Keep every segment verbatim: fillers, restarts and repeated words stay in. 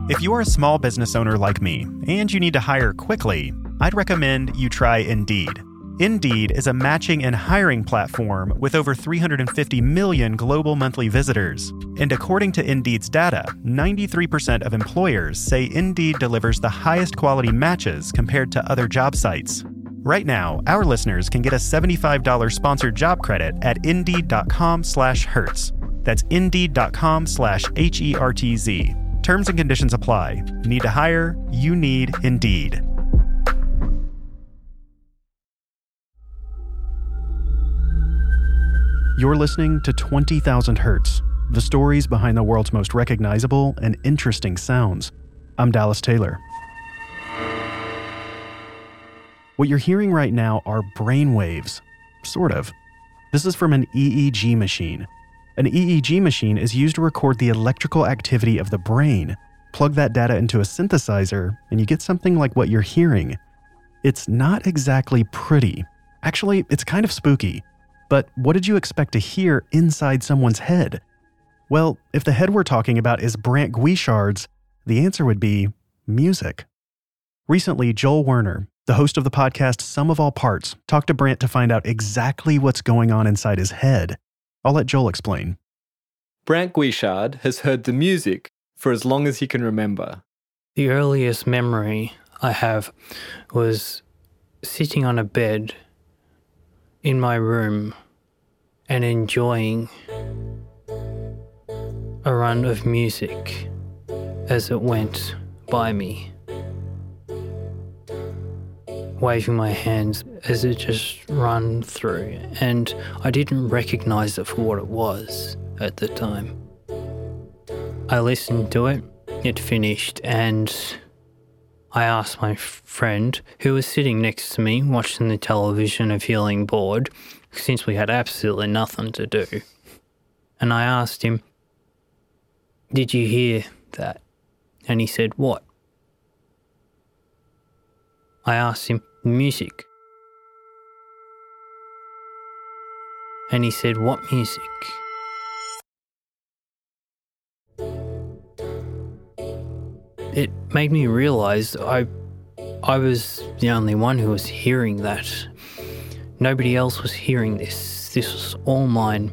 If you're a small business owner like me and you need to hire quickly, I'd recommend you try Indeed. Indeed is a matching and hiring platform with over three hundred fifty million global monthly visitors. And according to Indeed's data, ninety-three percent of employers say Indeed delivers the highest quality matches compared to other job sites. Right now, our listeners can get a seventy-five dollars sponsored job credit at Indeed.com slash Hertz. That's Indeed.com slash H E R T Z. Terms and conditions apply. Need to hire? You need Indeed. You're listening to twenty thousand Hertz, the stories behind the world's most recognizable and interesting sounds. I'm Dallas Taylor. What you're hearing right now are brain waves, sort of. This is from an E E G machine. An E E G machine is used to record the electrical activity of the brain. Plug that data into a synthesizer, and you get something like what you're hearing. It's not exactly pretty. Actually, it's kind of spooky. But what did you expect to hear inside someone's head? Well, if the head we're talking about is Brant Guichard's, the answer would be music. Recently, Joel Werner, the host of the podcast Sum of All Parts, talked to Brant to find out exactly what's going on inside his head. I'll let Joel explain. Brant Guichard has heard the music for as long as he can remember. The earliest memory I have was sitting on a bed in my room and enjoying a run of music as it went by me, waving my hands as it just ran through, and I didn't recognise it for what it was at the time. I listened to it, it finished, and I asked my friend, who was sitting next to me watching the television and feeling bored, since we had absolutely nothing to do, and I asked him, "Did you hear that?" And he said, "What?" I asked him, "Music." And he said, "What music?" It made me realise I, I was the only one who was hearing that. Nobody else was hearing this. This was all mine.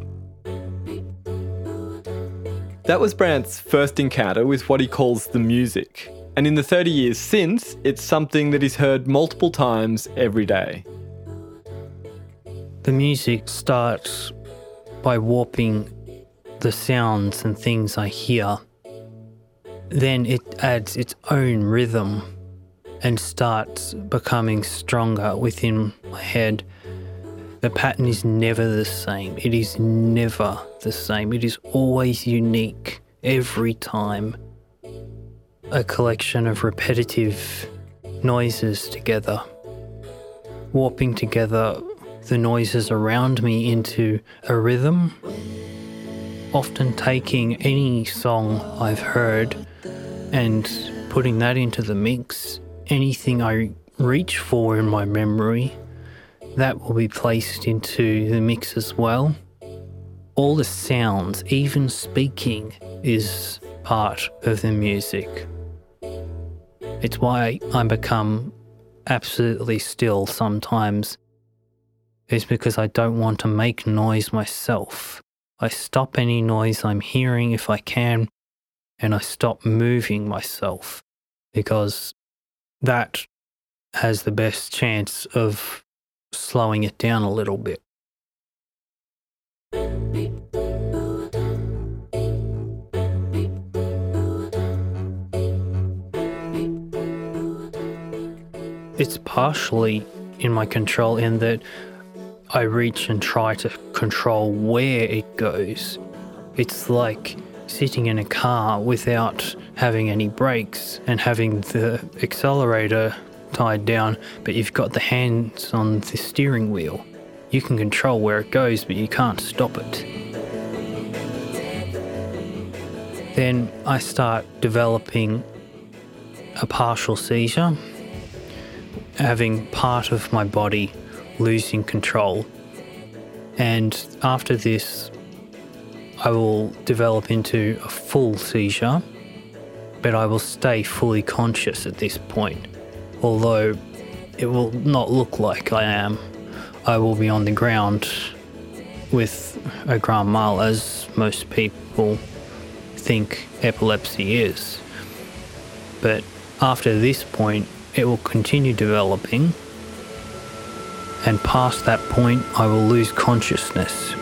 That was Brant's first encounter with what he calls the music. And in the thirty years since, it's something that he's heard multiple times every day. The music starts by warping the sounds and things I hear. Then it adds its own rhythm and starts becoming stronger within my head. The pattern is never the same. It is never the same. It is always unique every time. A collection of repetitive noises together, warping together the noises around me into a rhythm, often taking any song I've heard and putting that into the mix. Anything I reach for in my memory, that will be placed into the mix as well. All the sounds, even speaking, is part of the music. It's why I become absolutely still sometimes. It's because I don't want to make noise myself. I stop any noise I'm hearing if I can, and I stop moving myself, because that has the best chance of slowing it down a little bit. It's partially in my control in that I reach and try to control where it goes. It's like sitting in a car without having any brakes and having the accelerator tied down, but you've got the hands on the steering wheel. You can control where it goes, but you can't stop it. Then I start developing a partial seizure, having part of my body losing control. And after this, I will develop into a full seizure, but I will stay fully conscious at this point. Although it will not look like I am. I will be on the ground with a grand mal, as most people think epilepsy is. But after this point, it will continue developing, and past that point, I will lose consciousness.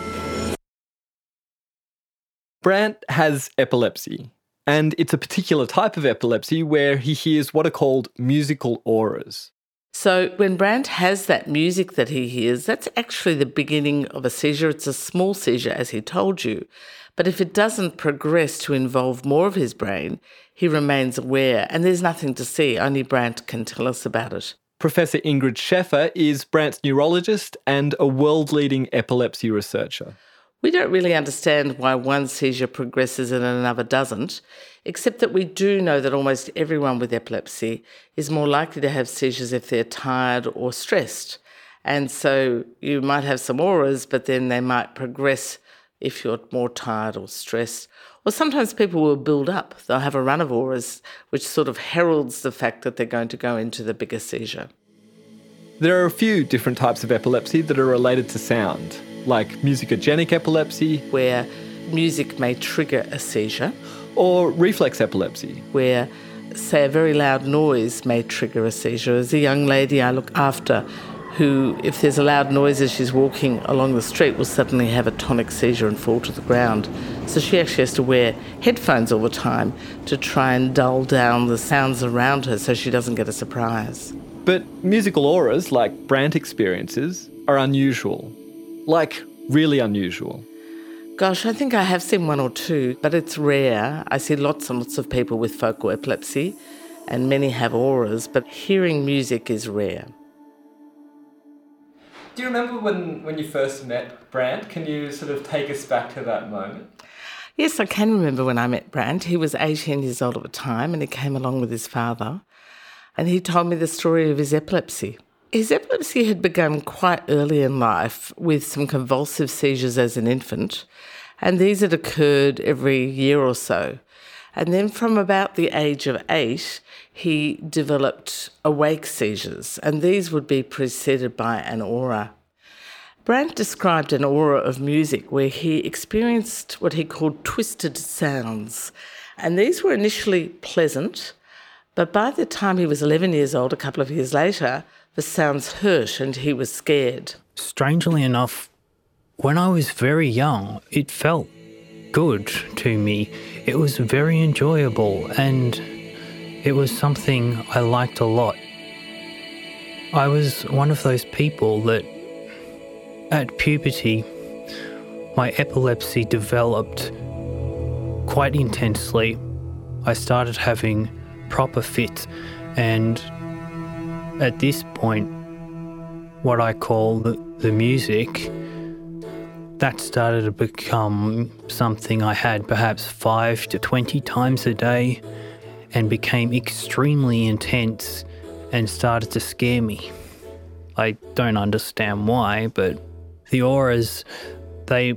Brant has epilepsy, and it's a particular type of epilepsy where he hears what are called musical auras. So when Brant has that music that he hears, that's actually the beginning of a seizure. It's a small seizure, as he told you. But if it doesn't progress to involve more of his brain, he remains aware, and there's nothing to see. Only Brant can tell us about it. Professor Ingrid Scheffer is Brant's neurologist and a world-leading epilepsy researcher. We don't really understand why one seizure progresses and another doesn't, except that we do know that almost everyone with epilepsy is more likely to have seizures if they're tired or stressed. And so you might have some auras, but then they might progress if you're more tired or stressed. Or sometimes people will build up. They'll have a run of auras, which sort of heralds the fact that they're going to go into the bigger seizure. There are a few different types of epilepsy that are related to sound, like musicogenic epilepsy, where music may trigger a seizure, or reflex epilepsy, where, say, a very loud noise may trigger a seizure. As a young lady I look after who, if there's a loud noise as she's walking along the street, will suddenly have a tonic seizure and fall to the ground. So she actually has to wear headphones all the time to try and dull down the sounds around her so she doesn't get a surprise. But musical auras, like Brant experiences, are unusual. Like, really unusual. Gosh, I think I have seen one or two, but it's rare. I see lots and lots of people with focal epilepsy, and many have auras, but hearing music is rare. Do you remember when, when you first met Brant? Can you sort of take us back to that moment? Yes, I can remember when I met Brant. He was eighteen years old at the time, and he came along with his father, and he told me the story of his epilepsy. His epilepsy had begun quite early in life with some convulsive seizures as an infant, and these had occurred every year or so. And then from about the age of eight, he developed awake seizures, and these would be preceded by an aura. Brant described an aura of music where he experienced what he called twisted sounds, and these were initially pleasant, but by the time he was eleven years old, a couple of years later, the sounds hurt and he was scared. Strangely enough, when I was very young, it felt good to me. It was very enjoyable, and it was something I liked a lot. I was one of those people that at puberty, my epilepsy developed quite intensely. I started having proper fits, and at this point, what I call the, the music, that started to become something I had perhaps five to twenty times a day, and became extremely intense and started to scare me. I don't understand why, but the auras, they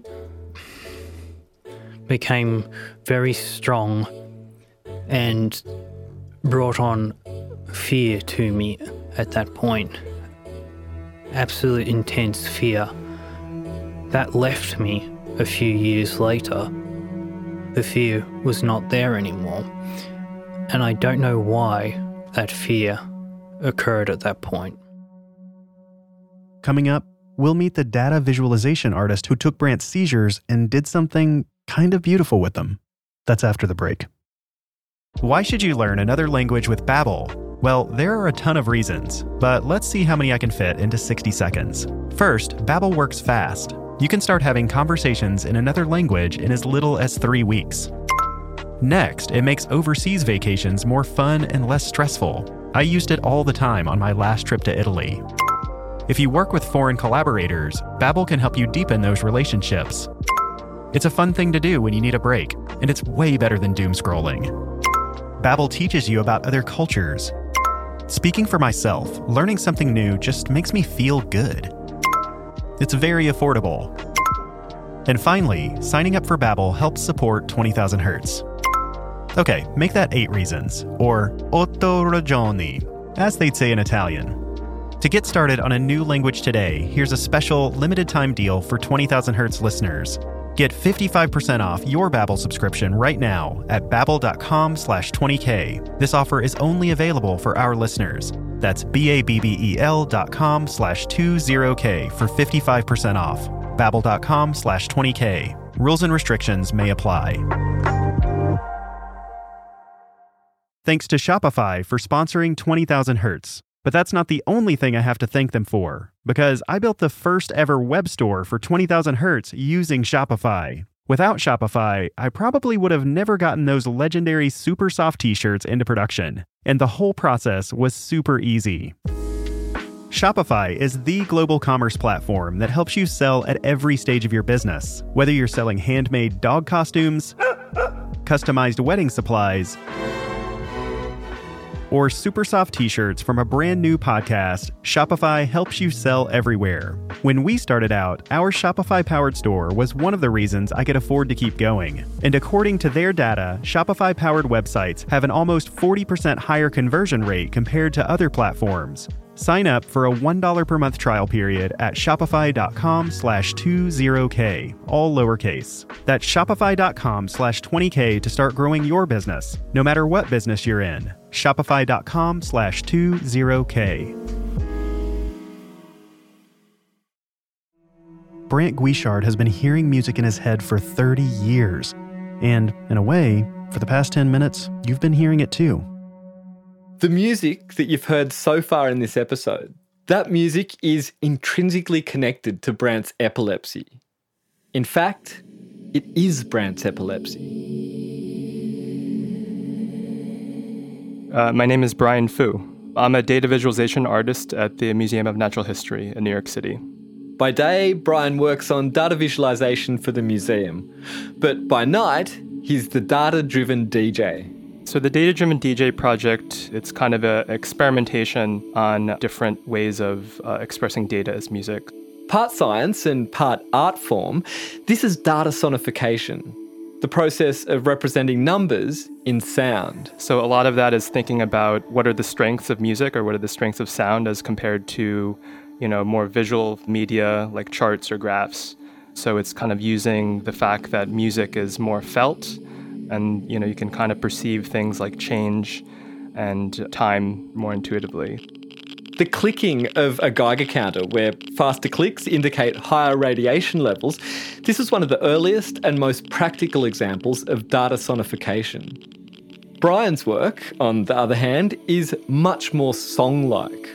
became very strong and brought on fear to me at that point. Absolute intense fear. That left me a few years later. The fear was not there anymore. And I don't know why that fear occurred at that point. Coming up, we'll meet the data visualization artist who took Brant's seizures and did something kind of beautiful with them. That's after the break. Why should you learn another language with Babbel? Well, there are a ton of reasons, but let's see how many I can fit into sixty seconds. First, Babbel works fast. You can start having conversations in another language in as little as three weeks. Next, it makes overseas vacations more fun and less stressful. I used it all the time on my last trip to Italy. If you work with foreign collaborators, Babbel can help you deepen those relationships. It's a fun thing to do when you need a break, and it's way better than doom scrolling. Babbel teaches you about other cultures. Speaking for myself, learning something new just makes me feel good. It's very affordable. And finally, signing up for Babbel helps support twenty thousand hertz. Okay, make that eight reasons, or otto ragioni, as they'd say in Italian. To get started on a new language today, here's a special limited-time deal for twenty thousand Hertz listeners. Get fifty-five percent off your Babbel subscription right now at babbel.com slash 20k. This offer is only available for our listeners. That's B-A-B-B-E-L dot com slash 20k for fifty-five percent off. Babbel.com slash 20k. Rules and restrictions may apply. Thanks to Shopify for sponsoring twenty thousand Hertz. But that's not the only thing I have to thank them for, because I built the first ever web store for twenty thousand Hertz using Shopify. Without Shopify, I probably would have never gotten those legendary super soft t-shirts into production, and the whole process was super easy. Shopify is the global commerce platform that helps you sell at every stage of your business, whether you're selling handmade dog costumes, customized wedding supplies, or super soft t-shirts from a brand new podcast. Shopify helps you sell everywhere. When we started out, our Shopify-powered store was one of the reasons I could afford to keep going. And according to their data, Shopify-powered websites have an almost forty percent higher conversion rate compared to other platforms. Sign up for a one dollar per month trial period at shopify.com slash 20k, all lowercase. That's shopify.com slash 20k to start growing your business, no matter what business you're in. Shopify.com slash 20k. Brant Guichard has been hearing music in his head for thirty years. And, in a way, for the past ten minutes, you've been hearing it too. The music that you've heard so far in this episode, that music is intrinsically connected to Brant's epilepsy. In fact, it is Brant's epilepsy. Uh, my name is Brian Fu. I'm a data visualization artist at the Museum of Natural History in New York City. By day, Brian works on data visualization for the museum. But by night, he's the data-driven D J. So the Data-Driven D J project, it's kind of an experimentation on different ways of uh, expressing data as music. Part science and part art form, this is data sonification, the process of representing numbers in sound. So a lot of that is thinking about what are the strengths of music or what are the strengths of sound as compared to, you know, more visual media like charts or graphs. So it's kind of using the fact that music is more felt, and, you know, you can kind of perceive things like change and time more intuitively. The clicking of a Geiger counter, where faster clicks indicate higher radiation levels, this is one of the earliest and most practical examples of data sonification. Brian's work, on the other hand, is much more song-like.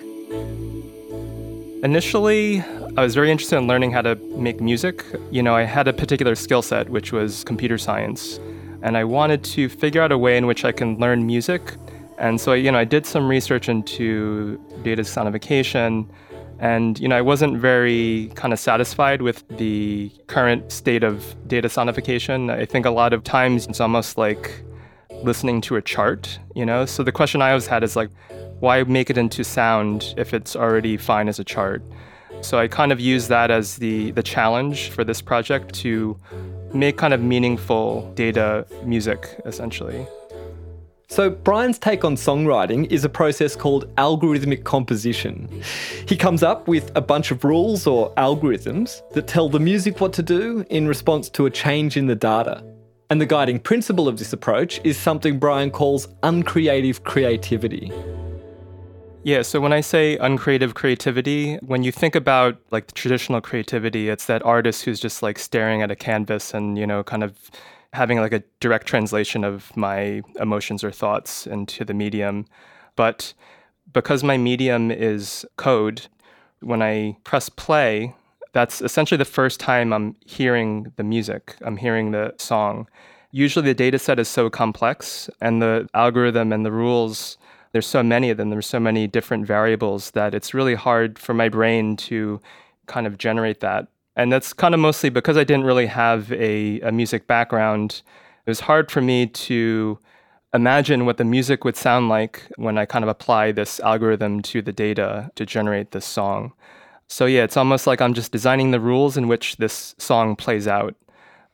Initially, I was very interested in learning how to make music. You know, I had a particular skill set, which was computer science. And I wanted to figure out a way in which I can learn music. And so, you know, I did some research into data sonification, and, you know, I wasn't very kind of satisfied with the current state of data sonification. I think a lot of times it's almost like listening to a chart, you know? So the question I always had is like, why make it into sound if it's already fine as a chart? So I kind of used that as the, the challenge for this project to make kind of meaningful data music, essentially. So Brian's take on songwriting is a process called algorithmic composition. He comes up with a bunch of rules or algorithms that tell the music what to do in response to a change in the data. And the guiding principle of this approach is something Brian calls uncreative creativity. Yeah, so when I say uncreative creativity, when you think about like the traditional creativity, it's that artist who's just like staring at a canvas and, you know, kind of having like a direct translation of my emotions or thoughts into the medium. But because my medium is code, when I press play, that's essentially the first time I'm hearing the music, I'm hearing the song. Usually the data set is so complex and the algorithm and the rules, there's so many of them, there's so many different variables that it's really hard for my brain to kind of generate that. And that's kind of mostly because I didn't really have a, a music background. It was hard for me to imagine what the music would sound like when I kind of apply this algorithm to the data to generate this song. So yeah, it's almost like I'm just designing the rules in which this song plays out.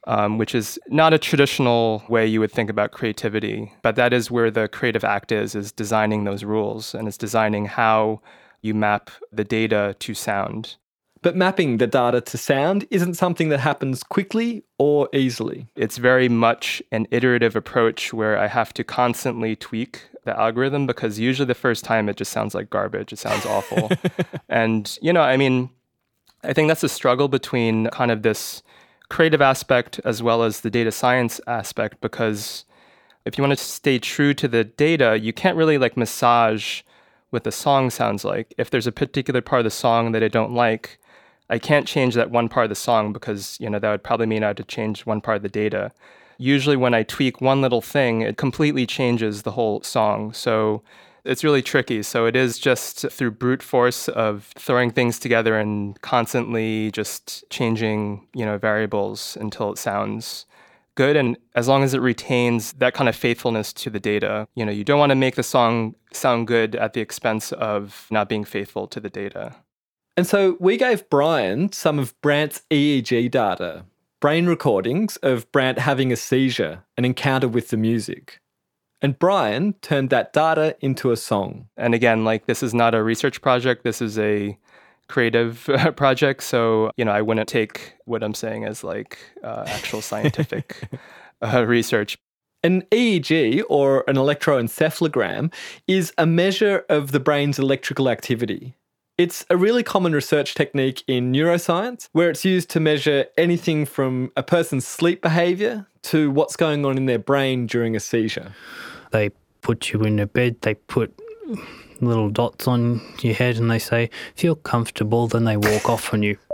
um, which is not a traditional way you would think about creativity. But that is where the creative act is, is designing those rules, and it's designing how you map the data to sound. But mapping the data to sound isn't something that happens quickly or easily. It's very much an iterative approach where I have to constantly tweak the algorithm, because usually the first time it just sounds like garbage. It sounds awful. And, you know, I mean, I think that's a struggle between kind of this creative aspect as well as the data science aspect, because if you want to stay true to the data, you can't really like massage what the song sounds like. If there's a particular part of the song that I don't like, I can't change that one part of the song, because, you know, that would probably mean I had to change one part of the data. Usually when I tweak one little thing, it completely changes the whole song. So it's really tricky. So it is just through brute force of throwing things together and constantly just changing, you know, variables until it sounds good. And as long as it retains that kind of faithfulness to the data, you know, you don't want to make the song sound good at the expense of not being faithful to the data. And so we gave Brian some of Brandt's E E G data, brain recordings of Brandt having a seizure, an encounter with the music. And Brian turned that data into a song. And again, like, this is not a research project. This is a creative project. So, you know, I wouldn't take what I'm saying as like uh, actual scientific uh, research. An E E G, or an electroencephalogram, is a measure of the brain's electrical activity. It's a really common research technique in neuroscience, where it's used to measure anything from a person's sleep behaviour to what's going on in their brain during a seizure. They put you in a bed, they put little dots on your head and they say, feel comfortable, then they walk off on you.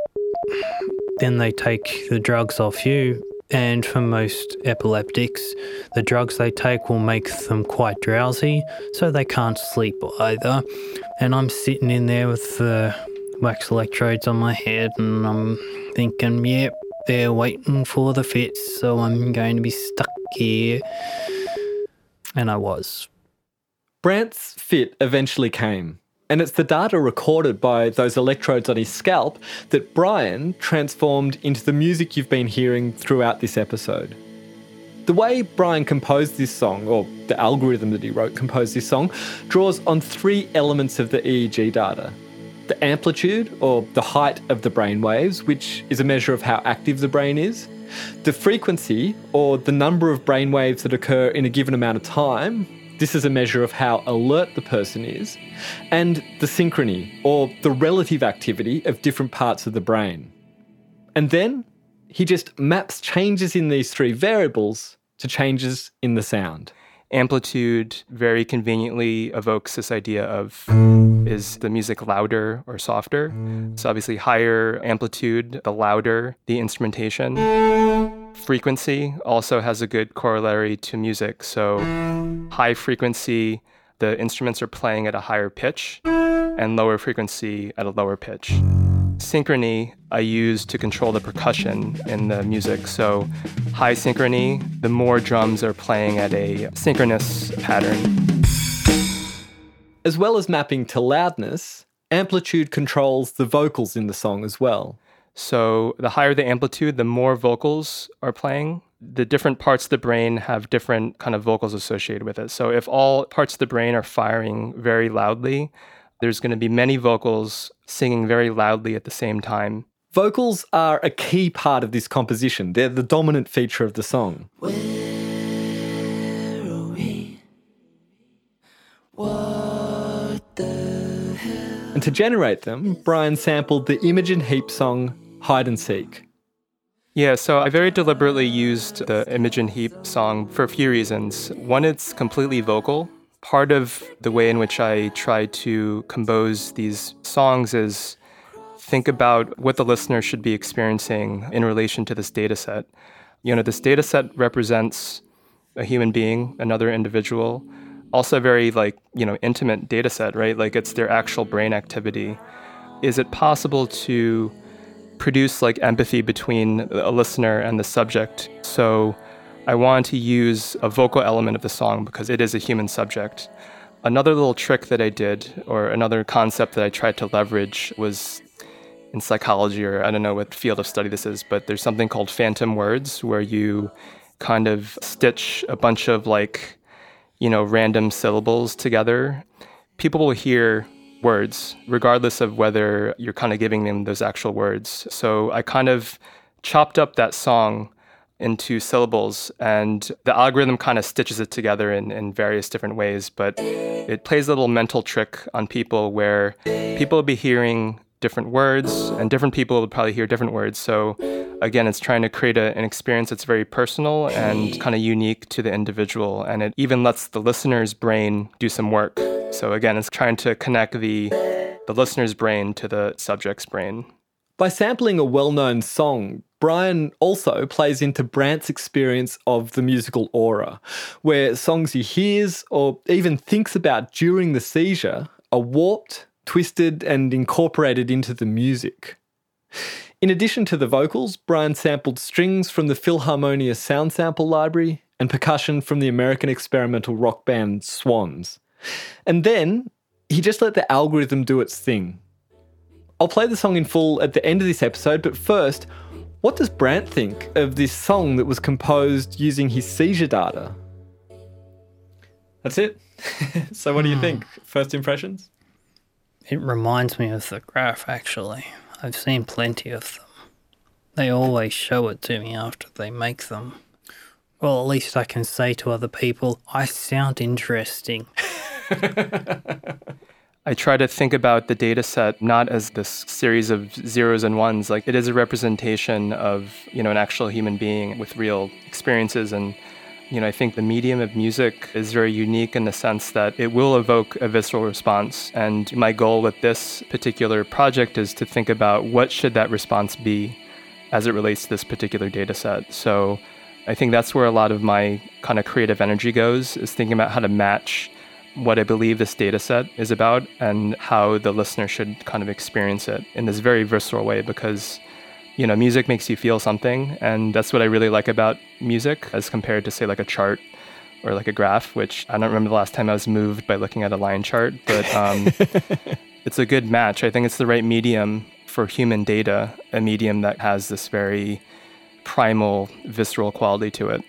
Then they take the drugs off you, and for most epileptics, the drugs they take will make them quite drowsy, so they can't sleep either. And I'm sitting in there with the wax electrodes on my head, and I'm thinking, yep, they're waiting for the fits, so I'm going to be stuck here. And I was. Brandt's fit eventually came, and it's the data recorded by those electrodes on his scalp that Brian transformed into the music you've been hearing throughout this episode. The way Brian composed this song, or the algorithm that he wrote composed this song, draws on three elements of the E E G data. The amplitude, or the height of the brain waves, which is a measure of how active the brain is. The frequency, or the number of brain waves that occur in a given amount of time. This is a measure of how alert the person is. And the synchrony, or the relative activity of different parts of the brain. And then he just maps changes in these three variables to changes in the sound. Amplitude very conveniently evokes this idea of, is the music louder or softer? So obviously higher amplitude, the louder the instrumentation. Frequency also has a good corollary to music. So high frequency, the instruments are playing at a higher pitch, and lower frequency at a lower pitch. Synchrony I use to control the percussion in the music. So high synchrony, the more drums are playing at a synchronous pattern. As well as mapping to loudness, amplitude controls the vocals in the song as well. So the higher the amplitude, the more vocals are playing. The different parts of the brain have different kind of vocals associated with it. So if all parts of the brain are firing very loudly, there's going to be many vocals singing very loudly at the same time. Vocals are a key part of this composition. They're the dominant feature of the song. Where are we? What the hell? And to generate them, Brian sampled the Imogen Heap song Hide and Seek. Yeah, so I very deliberately used the Imogen Heap song for a few reasons. One, it's completely vocal. Part of the way in which I try to compose these songs is think about what the listener should be experiencing in relation to this data set. You know, this data set represents a human being, another individual, also a very, like, you know, intimate data set, right? Like, it's their actual brain activity. Is it possible to produce, like, empathy between a listener and the subject? So I wanted to use a vocal element of the song because it is a human subject. Another little trick that I did, or another concept that I tried to leverage, was in psychology, or I don't know what field of study this is, but there's something called phantom words where you kind of stitch a bunch of like, you know, random syllables together. People will hear words regardless of whether you're kind of giving them those actual words. So I kind of chopped up that song into syllables, and the algorithm kind of stitches it together in, in various different ways, but it plays a little mental trick on people where people will be hearing different words and different people will probably hear different words. So again, it's trying to create a, an experience that's very personal and kind of unique to the individual, and it even lets the listener's brain do some work. So again, it's trying to connect the the listener's brain to the subject's brain. By sampling a well-known song, Brian also plays into Brandt's experience of the musical aura, where songs he hears or even thinks about during the seizure are warped, twisted, and incorporated into the music. In addition to the vocals, Brian sampled strings from the Philharmonia Sound Sample Library and percussion from the American experimental rock band Swans. And then he just let the algorithm do its thing. I'll play the song in full at the end of this episode, but first, what does Brandt think of this song that was composed using his seizure data? That's it. So what do you think? First impressions? It reminds me of the graph, actually. I've seen plenty of them. They always show it to me after they make them. Well, at least I can say to other people, I sound interesting. I try to think about the data set not as this series of zeros and ones, like it is a representation of, you know, an actual human being with real experiences. And, you know, I think the medium of music is very unique in the sense that it will evoke a visceral response. And my goal with this particular project is to think about what should that response be as it relates to this particular data set. So I think that's where a lot of my kind of creative energy goes, is thinking about how to match what I believe this data set is about and how the listener should kind of experience it in this very visceral way, because, you know, music makes you feel something. And that's what I really like about music as compared to, say, like a chart or like a graph, which I don't remember the last time I was moved by looking at a line chart, but um, it's a good match. I think it's the right medium for human data, a medium that has this very primal, visceral quality to it.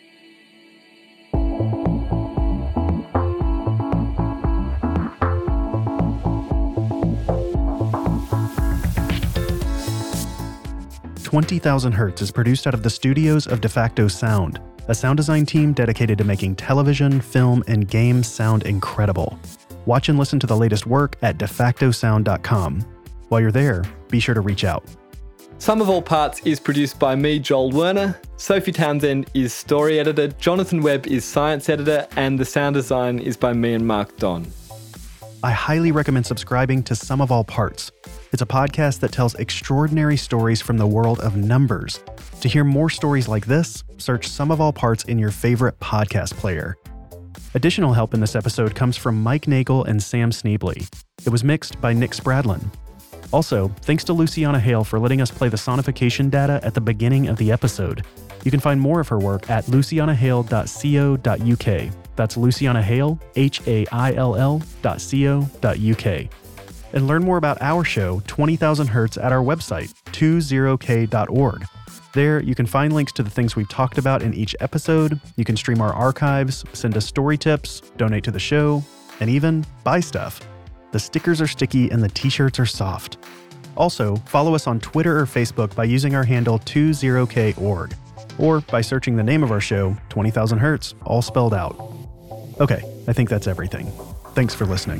twenty thousand Hertz is produced out of the studios of De Facto Sound, a sound design team dedicated to making television, film, and games sound incredible. Watch and listen to the latest work at de facto sound dot com. While you're there, be sure to reach out. Sum of All Parts is produced by me, Joel Werner. Sophie Townsend is story editor, Jonathan Webb is science editor, and the sound design is by me and Mark Don. I highly recommend subscribing to Sum of All Parts. It's a podcast that tells extraordinary stories from the world of numbers. To hear more stories like this, search Sum of All Parts in your favorite podcast player. Additional help in this episode comes from Mike Nagel and Sam Sneebly. It was mixed by Nick Spradlin. Also, thanks to Luciana Hale for letting us play the sonification data at the beginning of the episode. You can find more of her work at luciana hale dot co dot uk. That's Luciana Hale, H A I L L dot co dot uk. And learn more about our show, twenty thousand Hertz, at our website, twenty k dot org. There, you can find links to the things we've talked about in each episode, you can stream our archives, send us story tips, donate to the show, and even buy stuff. The stickers are sticky and the t-shirts are soft. Also, follow us on Twitter or Facebook by using our handle twenty k org, or by searching the name of our show, twenty thousand Hertz, all spelled out. Okay, I think that's everything. Thanks for listening.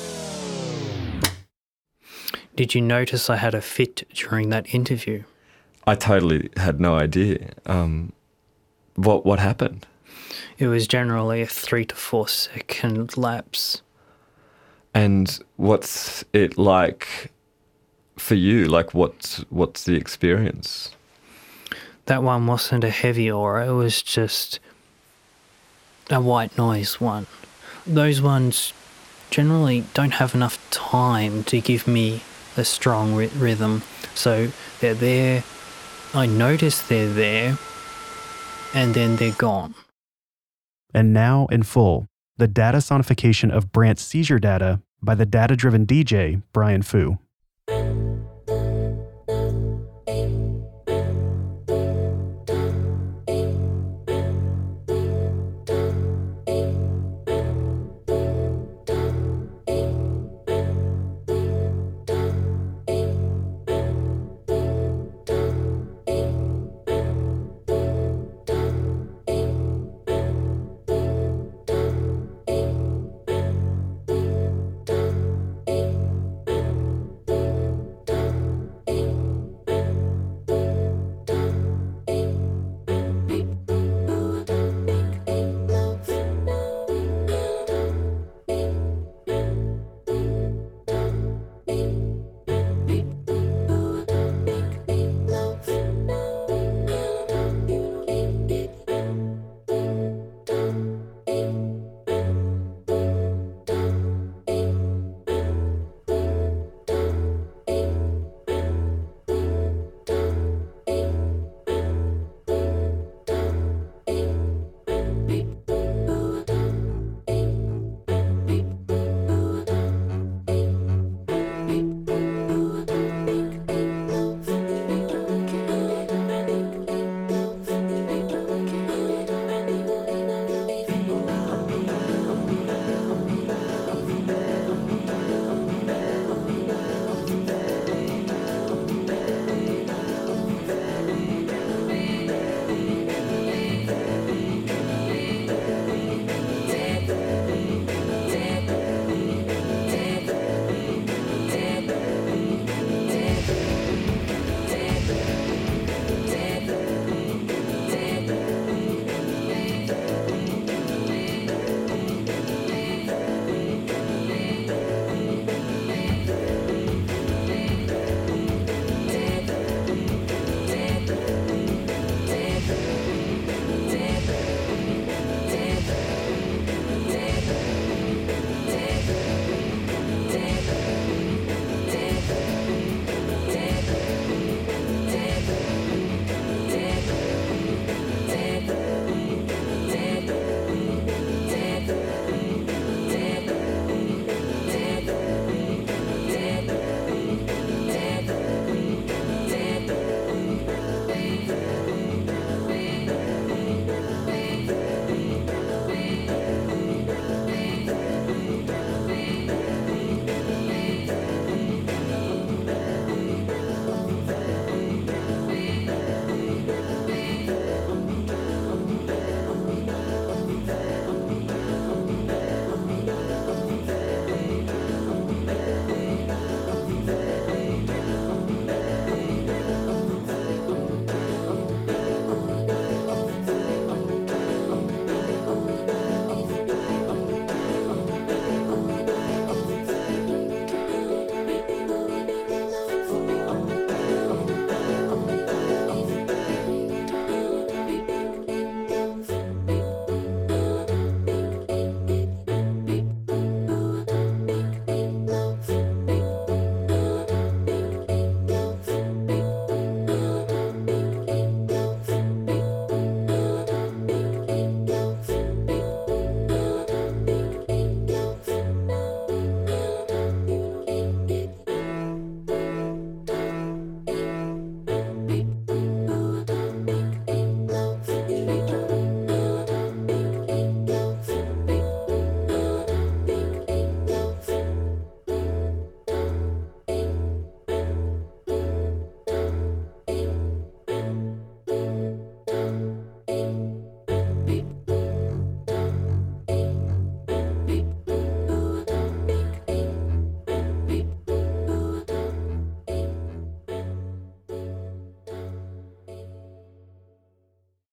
Did you notice I had a fit during that interview? I totally had no idea. Um, what what happened? It was generally a three to four second lapse. And what's it like for you? Like, what's, what's the experience? That one wasn't a heavy aura, it was just a white noise one. Those ones generally don't have enough time to give me a strong ry- rhythm. So they're there, I notice they're there, and then they're gone. And now, in full, the data sonification of Brandt's seizure data by the data-driven D J, Brian Fu.